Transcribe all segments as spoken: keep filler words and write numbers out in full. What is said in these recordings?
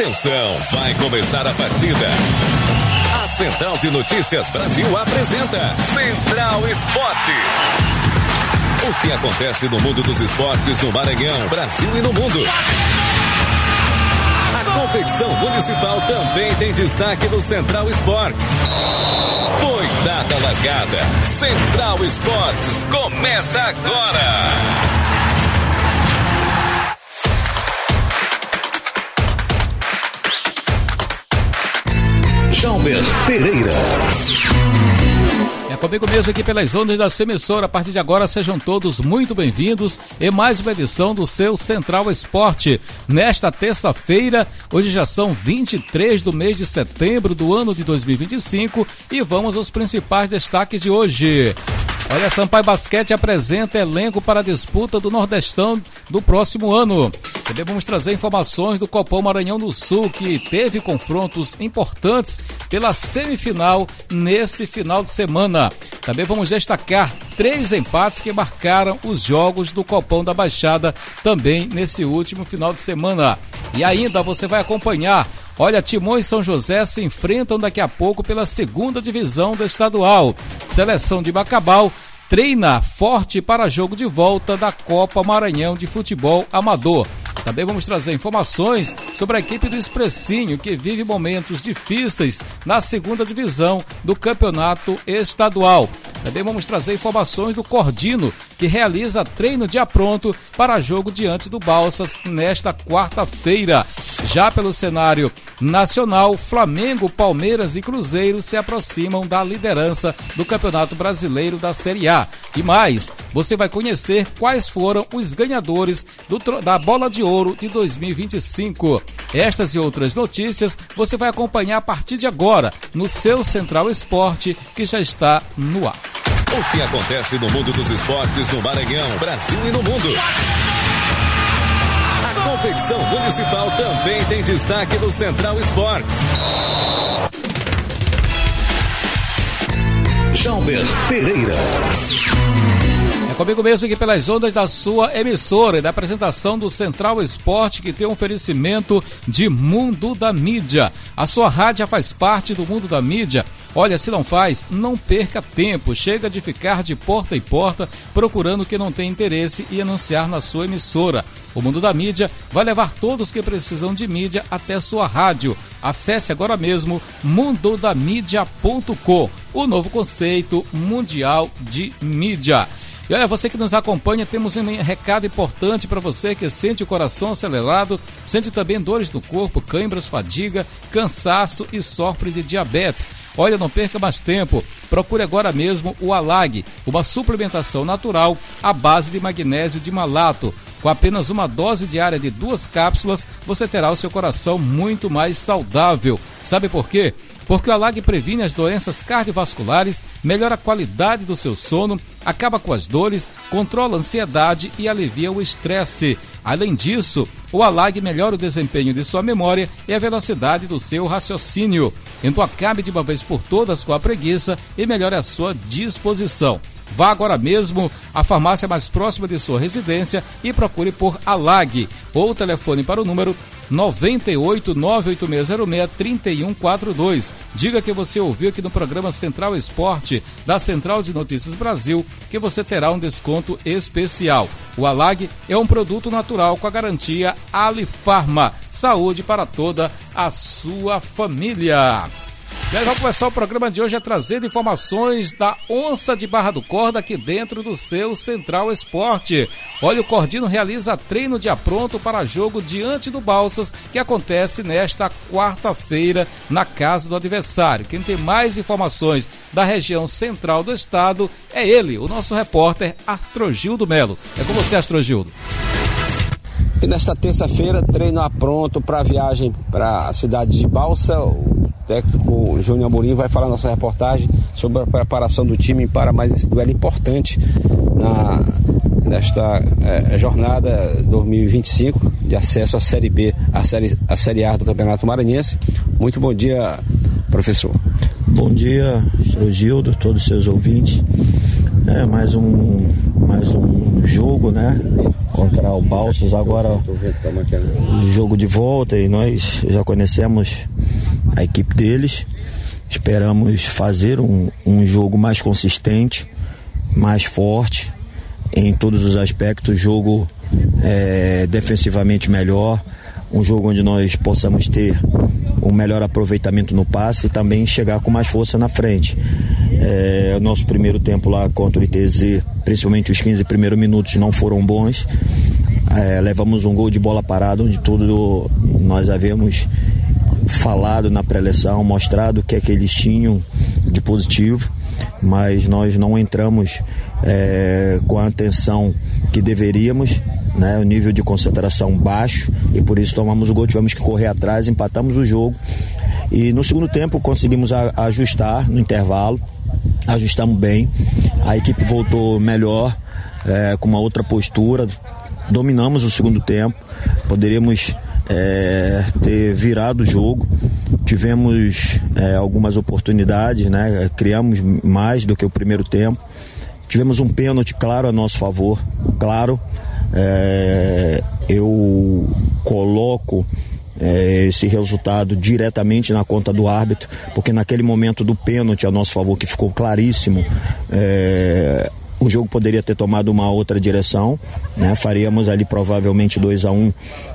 Atenção, vai começar a partida. A Central de Notícias Brasil apresenta Central Esportes. O que acontece no mundo dos esportes no Maranhão, Brasil e no mundo. A competição municipal também tem destaque no Central Esportes. Foi dada a largada. Central Esportes começa agora. Jalber Pereira. É comigo mesmo aqui pelas ondas da sua emissora. A partir de agora, sejam todos muito bem-vindos em mais uma edição do seu Central Esporte. Nesta terça-feira, hoje já são vinte e três do mês de setembro do ano de dois mil e vinte e cinco e vamos aos principais destaques de hoje. Olha, Sampaio Basquete apresenta elenco para a disputa do Nordestão do próximo ano. Também vamos trazer informações do Copom Maranhão do Sul, que teve confrontos importantes pela semifinal nesse final de semana. Também vamos destacar três empates que marcaram os jogos do Copom da Baixada também nesse último final de semana. E ainda você vai acompanhar. Olha, Timão e São José se enfrentam daqui a pouco pela segunda divisão do estadual. Seleção de Bacabal treina forte para jogo de volta da Copa Maranhão de Futebol Amador. Também vamos trazer informações sobre a equipe do Expressinho, que vive momentos difíceis na segunda divisão do campeonato estadual. Também vamos trazer informações do Cordino, que realiza treino de apronto para jogo diante do Balsas nesta quarta-feira. Já pelo cenário nacional, Flamengo, Palmeiras e Cruzeiro se aproximam da liderança do Campeonato Brasileiro da Série A. E mais, você vai conhecer quais foram os ganhadores do, da Bola de Ouro de dois mil e vinte e cinco. Estas e outras notícias você vai acompanhar a partir de agora no seu Central Esporte, que já está no ar. O que acontece no mundo dos esportes no Maranhão, Brasil e no mundo. A competição municipal também tem destaque no Central Esportes. Jalber Pereira. É comigo mesmo aqui pelas ondas da sua emissora e da apresentação do Central Esporte, que tem um oferecimento de Mundo da Mídia. A sua rádio faz parte do Mundo da Mídia. Olha, se não faz, não perca tempo. Chega de ficar de porta em porta procurando quem não tem interesse e anunciar na sua emissora. O Mundo da Mídia vai levar todos que precisam de mídia até sua rádio. Acesse agora mesmo mundo da mídia ponto com, o novo conceito mundial de mídia. E olha, você que nos acompanha, temos um recado importante para você que sente o coração acelerado, sente também dores no corpo, câimbras, fadiga, cansaço e sofre de diabetes. Olha, não perca mais tempo. Procure agora mesmo o Alag, uma suplementação natural à base de magnésio de malato. Com apenas uma dose diária de duas cápsulas, você terá o seu coração muito mais saudável. Sabe por quê? Porque o Alag previne as doenças cardiovasculares, melhora a qualidade do seu sono, acaba com as dores, controla a ansiedade e alivia o estresse. Além disso, o Alag melhora o desempenho de sua memória e a velocidade do seu raciocínio. Então acabe de uma vez por todas com a preguiça e melhore a sua disposição. Vá agora mesmo à farmácia mais próxima de sua residência e procure por Alag, ou telefone para o número nove oito nove oito seis zero seis três um quatro dois. Diga que você ouviu aqui no programa Central Esporte da Central de Notícias Brasil, que você terá um desconto especial. O Alag é um produto natural com a garantia Alifarma. Saúde para toda a sua família. E aí, vamos começar o programa de hoje a trazer informações da Onça de Barra do Corda aqui dentro do seu Central Esporte. Olha, o Cordino realiza treino de apronto para jogo diante do Balsas, que acontece nesta quarta-feira na casa do adversário. Quem tem mais informações da região central do estado é ele, o nosso repórter Astrogildo Melo. É com você, Astrogildo. E nesta terça-feira, treino apronto para a viagem para a cidade de Balsa. O técnico Júnior Amorim vai falar na nossa reportagem sobre a preparação do time para mais esse duelo importante na, nesta é, jornada dois mil e vinte e cinco de acesso à Série B, à série, à série A do Campeonato Maranhense. Muito bom dia, professor. Bom dia, Astrogildo, todos os seus ouvintes. É mais um, mais um jogo, né? contra o Balsas, agora o jogo de volta, e nós já conhecemos a equipe deles. Esperamos fazer um, um jogo mais consistente, mais forte em todos os aspectos, jogo é, defensivamente melhor, um jogo onde nós possamos ter um melhor aproveitamento no passe e também chegar com mais força na frente. É, o nosso primeiro tempo lá contra o I T Z, principalmente os quinze primeiros minutos, não foram bons. É, levamos um gol de bola parada, onde tudo nós havíamos falado na pré-eleção, mostrado o que é que eles tinham de positivo, mas nós não entramos é, com a atenção que deveríamos, né, o nível de concentração baixo, e por isso tomamos o gol, tivemos que correr atrás, empatamos o jogo, e no segundo tempo conseguimos a, ajustar no intervalo, ajustamos bem, a equipe voltou melhor, é, com uma outra postura, dominamos o segundo tempo, poderíamos É, ter virado o jogo, tivemos é, algumas oportunidades, né? Criamos mais do que o primeiro tempo, tivemos um pênalti claro a nosso favor, claro, é, eu coloco é, esse resultado diretamente na conta do árbitro, porque naquele momento do pênalti a nosso favor, que ficou claríssimo, é, o jogo poderia ter tomado uma outra direção, né? Faríamos ali provavelmente dois a um,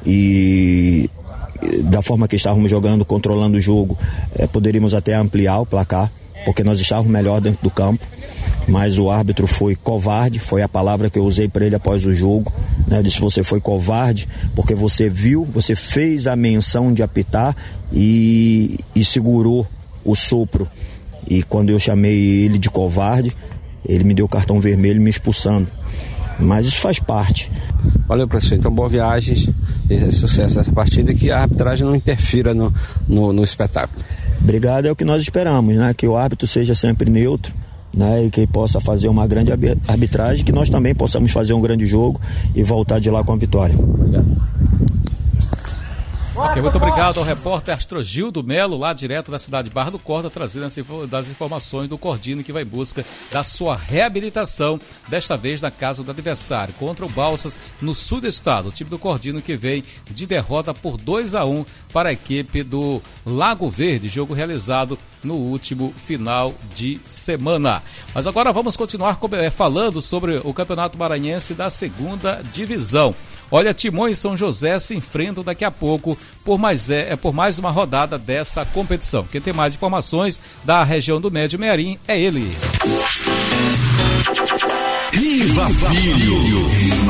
e da forma que estávamos jogando, controlando o jogo, eh, poderíamos até ampliar o placar, porque nós estávamos melhor dentro do campo, mas o árbitro foi covarde, foi a palavra que eu usei para ele após o jogo, né? Eu disse: você foi covarde porque você viu, você fez a menção de apitar e, e segurou o sopro, e quando eu chamei ele de covarde, ele me deu o cartão vermelho me expulsando. Mas isso faz parte. Valeu, professor. Então, boa viagem e sucesso nessa partida, e que a arbitragem não interfira no, no, no espetáculo. Obrigado, é o que nós esperamos, né? Que o árbitro seja sempre neutro, né? E que possa fazer uma grande arbitragem, que nós também possamos fazer um grande jogo e voltar de lá com a vitória. Obrigado. Ok, muito obrigado ao repórter Astrogildo Melo, lá direto da cidade de Barra do Corda, trazendo as, das informações do Cordino, que vai em busca da sua reabilitação, desta vez na casa do adversário, contra o Balsas, no sul do estado. O time do Cordino que vem de derrota por dois a um para a equipe do Lago Verde, jogo realizado no último final de semana. Mas agora vamos continuar falando sobre o Campeonato Maranhense da segunda divisão. Olha, Timon e São José se enfrentam daqui a pouco por mais, é, por mais uma rodada dessa competição. Quem tem mais informações da região do Médio Mearim é ele. Riva Filho.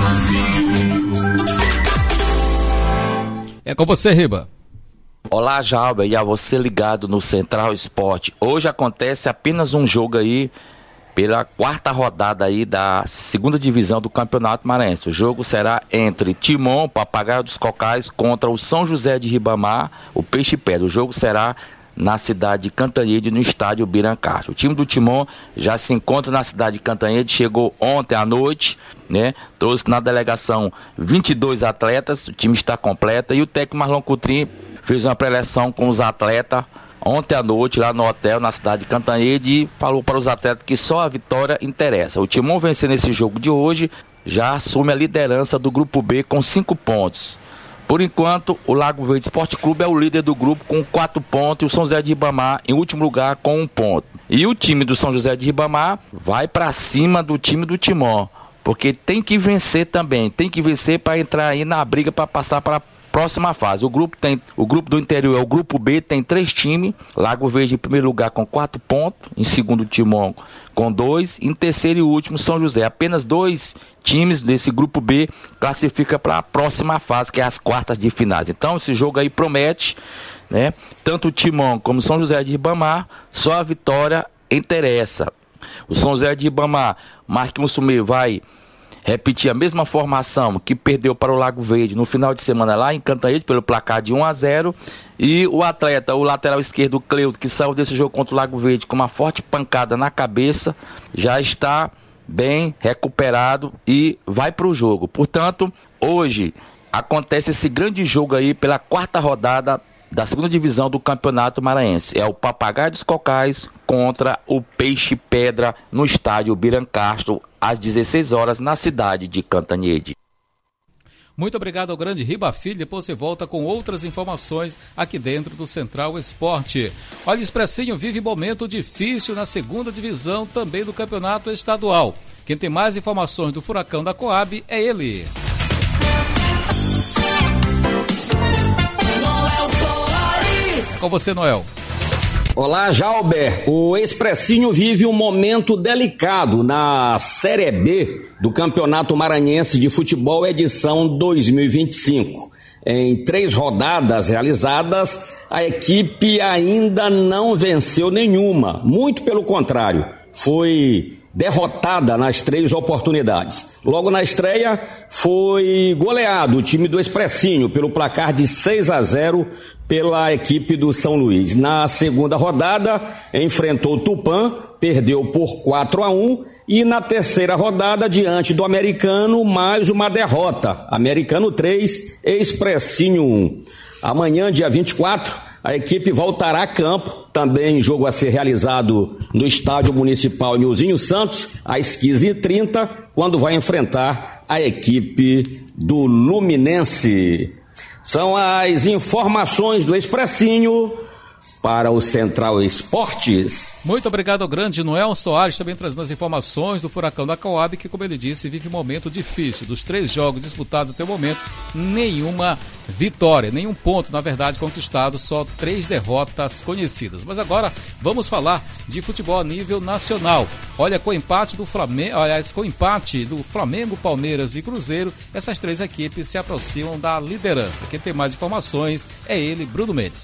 É com você, Riba. Olá, Jalber, e a você ligado no Central Esporte. Hoje acontece apenas um jogo aí pela quarta rodada aí da segunda divisão do Campeonato Maranhense. O jogo será entre Timon, Papagaio dos Cocais, contra o São José de Ribamar, o Peixe Pedra. O jogo será na cidade de Cantanhede, no estádio Birancastro. O time do Timon já se encontra na cidade de Cantanhede, chegou ontem à noite, né? Trouxe na delegação vinte e dois atletas, o time está completo, e o técnico Marlon Coutrinho fez uma pré-eleção com os atletas ontem à noite lá no hotel na cidade de Cantanhede e falou para os atletas que só a vitória interessa. O Timon vencer nesse jogo de hoje já assume a liderança do grupo B com cinco pontos. Por enquanto, o Lago Verde Esporte Clube é o líder do grupo com quatro pontos, e o São José de Ribamar em último lugar com um ponto. E o time do São José de Ribamar vai para cima do time do Timon, porque tem que vencer também, tem que vencer para entrar aí na briga para passar para a próxima fase. O grupo, tem, o grupo do interior é o grupo B, tem três times. Lago Verde em primeiro lugar com quatro pontos, em segundo Timon com dois, em terceiro e último São José. Apenas dois times desse grupo B classifica para a próxima fase, que é as quartas de finais. Então esse jogo aí promete, né? Tanto o Timon como o São José de Ribamar, só a vitória interessa. O São José de Ribamar, Marquinhos Sumê vai repetir a mesma formação que perdeu para o Lago Verde no final de semana lá em Cantanhede pelo placar de um a zero, e o atleta, o lateral esquerdo Cleudo, que saiu desse jogo contra o Lago Verde com uma forte pancada na cabeça, já está bem recuperado e vai para o jogo. Portanto, hoje acontece esse grande jogo aí pela quarta rodada da segunda divisão do Campeonato Maranhense. É o Papagaio dos Cocais contra o Peixe Pedra no estádio Birancastro, às dezesseis horas, na cidade de Cantanhede. Muito obrigado ao grande Riba Filho. Depois você volta com outras informações aqui dentro do Central Esporte. Olha, o Expressinho vive momento difícil na segunda divisão também do campeonato estadual. Quem tem mais informações do Furacão da Coab é ele. Com você, Noel. Olá, Jalber. O Expressinho vive um momento delicado na Série B do Campeonato Maranhense de Futebol, edição dois mil e vinte e cinco. Em três rodadas realizadas, a equipe ainda não venceu nenhuma. Muito pelo contrário, foi derrotada nas três oportunidades. Logo na estreia, foi goleado o time do Expressinho pelo placar de seis a zero pela equipe do São Luís. Na segunda rodada, enfrentou o Tupã, perdeu por quatro a um, e na terceira rodada, diante do Americano, mais uma derrota. Americano três, Expressinho um. Amanhã, dia vinte e quatro, a equipe voltará a campo, também jogo a ser realizado no Estádio Municipal Nilzinho Santos, às quinze e trinta, quando vai enfrentar a equipe do Luminense. São as informações do Expressinho para o Central Esportes. Muito obrigado ao grande Noel Soares, também trazendo as informações do Furacão da Coab, que, como ele disse, vive um momento difícil. Dos três jogos disputados até o momento, nenhuma vitória, nenhum ponto, na verdade, conquistado, só três derrotas conhecidas. Mas agora vamos falar de futebol a nível nacional. Olha, com o empate do Flamengo, aliás, com o empate do Flamengo, Palmeiras e Cruzeiro, essas três equipes se aproximam da liderança. Quem tem mais informações é ele, Bruno Mendes.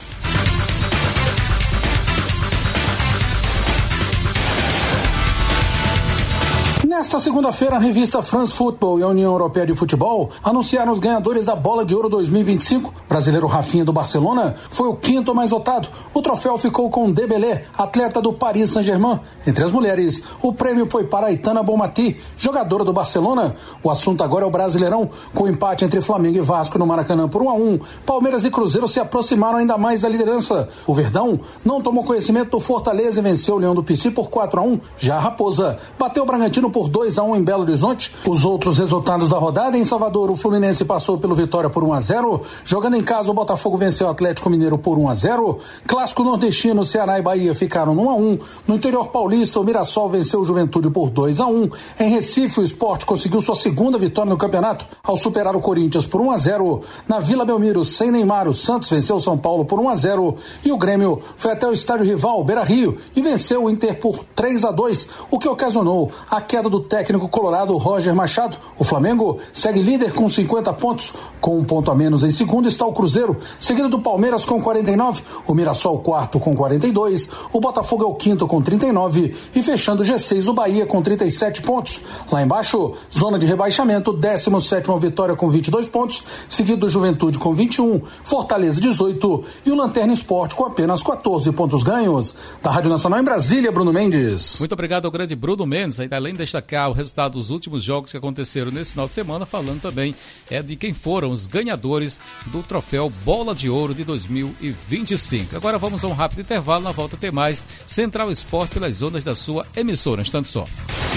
Nesta segunda-feira, a revista France Football e a União Europeia de Futebol anunciaram os ganhadores da Bola de Ouro dois mil e vinte e cinco. O brasileiro Rafinha do Barcelona foi o quinto mais votado. O troféu ficou com Dembélé, atleta do Paris Saint-Germain. Entre as mulheres, o prêmio foi para Aitana Bonmatí, jogadora do Barcelona. O assunto agora é o Brasileirão, com o empate entre Flamengo e Vasco no Maracanã por um a um. Palmeiras e Cruzeiro se aproximaram ainda mais da liderança. O Verdão não tomou conhecimento do Fortaleza e venceu o Leão do Pici por quatro a um. Já a Raposa bateu o Bragantino por dois a um em Belo Horizonte. Os outros resultados da rodada: em Salvador, o Fluminense passou pelo Vitória por um a zero. Jogando em casa, o Botafogo venceu o Atlético Mineiro por um a zero. Clássico nordestino, Ceará e Bahia ficaram no um a um. No interior paulista, o Mirassol venceu o Juventude por dois a um. Em Recife, o Sport conseguiu sua segunda vitória no campeonato ao superar o Corinthians por um a zero. Na Vila Belmiro, sem Neymar, o Santos venceu o São Paulo por um a zero. E o Grêmio foi até o estádio rival, Beira-Rio, e venceu o Inter por três a dois, o que ocasionou a queda do técnico colorado Roger Machado. O Flamengo segue líder com cinquenta pontos. Com um ponto a menos em segundo está o Cruzeiro, seguido do Palmeiras com quarenta e nove, o Mirassol quarto com quarenta e dois, o Botafogo é o quinto com trinta e nove e fechando o G seis o Bahia com trinta e sete pontos. Lá embaixo, zona de rebaixamento, décimo sétimo Vitória com vinte e dois pontos, seguido do Juventude com vinte e um, Fortaleza dezoito e o Lanterna Esporte com apenas quatorze pontos ganhos. Da Rádio Nacional em Brasília, Bruno Mendes. Muito obrigado ao grande Bruno Mendes, ainda além de destacar o resultado dos últimos jogos que aconteceram nesse final de semana, falando também é de quem foram os ganhadores do troféu Bola de Ouro de dois mil e vinte e cinco. Agora vamos a um rápido intervalo, na volta tem mais Central Esporte pelas ondas da sua emissora. Um instante só.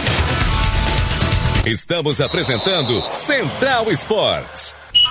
Estamos apresentando Central Esportes.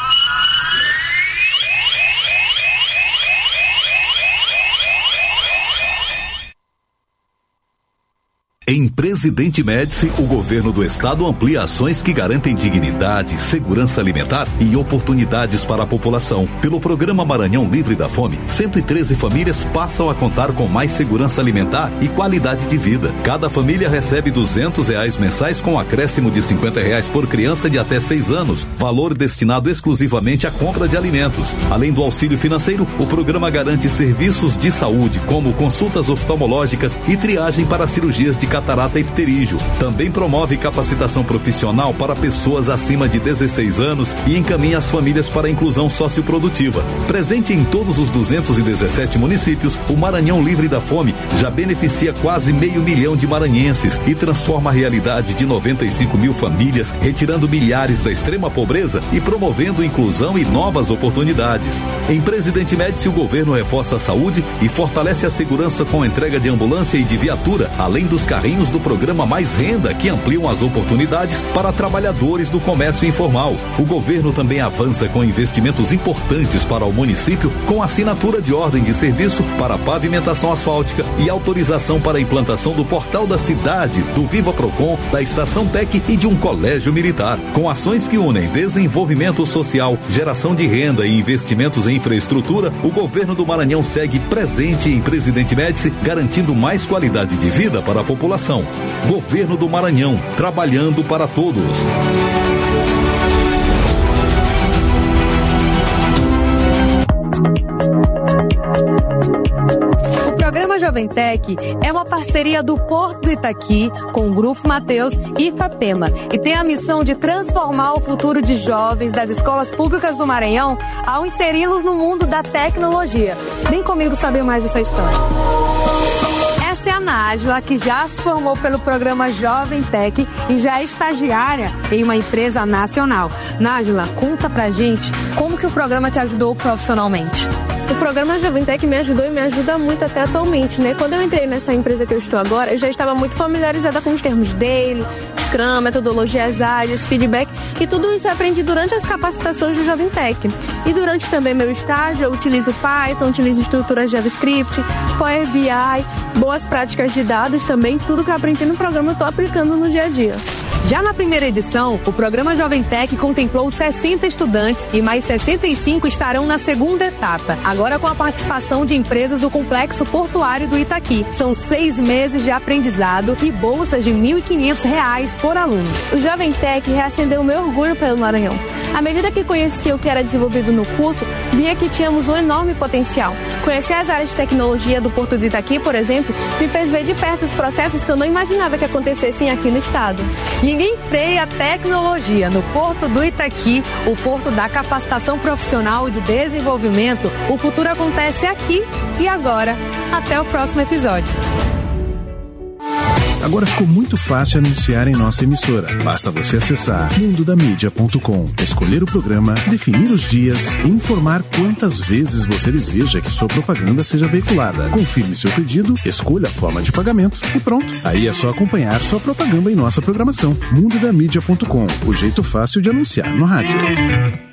Em Presidente Médici, o governo do estado amplia ações que garantem dignidade, segurança alimentar e oportunidades para a população. Pelo programa Maranhão Livre da Fome, cento e treze famílias passam a contar com mais segurança alimentar e qualidade de vida. Cada família recebe duzentos reais mensais com acréscimo de cinquenta reais por criança de até seis anos, valor destinado exclusivamente à compra de alimentos. Além do auxílio financeiro, o programa garante serviços de saúde, como consultas oftalmológicas e triagem para cirurgias de catarata e pterígio. Também promove capacitação profissional para pessoas acima de dezesseis anos e encaminha as famílias para a inclusão socioprodutiva. Presente em todos os duzentos e dezessete municípios, o Maranhão Livre da Fome já beneficia quase meio milhão de maranhenses e transforma a realidade de noventa e cinco mil famílias, retirando milhares da extrema pobreza e promovendo inclusão e novas oportunidades. Em Presidente Médici, o governo reforça a saúde e fortalece a segurança com a entrega de ambulância e de viatura, além dos carros empenhos do programa Mais Renda, que ampliam as oportunidades para trabalhadores do comércio informal. O governo também avança com investimentos importantes para o município, com assinatura de ordem de serviço para pavimentação asfáltica e autorização para a implantação do Portal da Cidade, do Viva Procon, da Estação Tec e de um colégio militar. Com ações que unem desenvolvimento social, geração de renda e investimentos em infraestrutura, o governo do Maranhão segue presente em Presidente Médici, garantindo mais qualidade de vida para a população. Governo do Maranhão, trabalhando para todos. O programa Jovem Tech é uma parceria do Porto do Itaqui com o Grupo Mateus e Ifapema e tem a missão de transformar o futuro de jovens das escolas públicas do Maranhão ao inseri-los no mundo da tecnologia. Vem comigo saber mais dessa história. Essa é a Nájila, que já se formou pelo programa Jovem Tech e já é estagiária em uma empresa nacional. Nájila, conta pra gente como que o programa te ajudou profissionalmente. O programa Jovem Tech me ajudou e me ajuda muito até atualmente, né? Quando eu entrei nessa empresa que eu estou agora, eu já estava muito familiarizada com os termos dele, Scrum, metodologias ágeis, feedback, e tudo isso eu aprendi durante as capacitações do Jovem Tech. E durante também meu estágio, eu utilizo Python, utilizo estruturas JavaScript, Power B I, boas práticas de dados também, tudo que eu aprendi no programa eu estou aplicando no dia a dia. Já na primeira edição, o programa Jovem Tech contemplou sessenta estudantes e mais sessenta e cinco estarão na segunda etapa, agora com a participação de empresas do Complexo Portuário do Itaqui. São seis meses de aprendizado e bolsas de mil e quinhentos reais por aluno. O Jovem Tech reacendeu o meu orgulho pelo Maranhão. À medida que conhecia o que era desenvolvido no curso, via que tínhamos um enorme potencial. Conhecer as áreas de tecnologia do Porto do Itaqui, por exemplo, me fez ver de perto os processos que eu não imaginava que acontecessem aqui no estado. Ninguém freia a tecnologia. No Porto do Itaqui, o porto da capacitação profissional e do desenvolvimento, o futuro acontece aqui e agora. Até o próximo episódio. Agora ficou muito fácil anunciar em nossa emissora. Basta você acessar mundo da mídia ponto com, escolher o programa, definir os dias e informar quantas vezes você deseja que sua propaganda seja veiculada. Confirme seu pedido, escolha a forma de pagamento e pronto. Aí é só acompanhar sua propaganda em nossa programação. mundo da mídia ponto com, o jeito fácil de anunciar no rádio.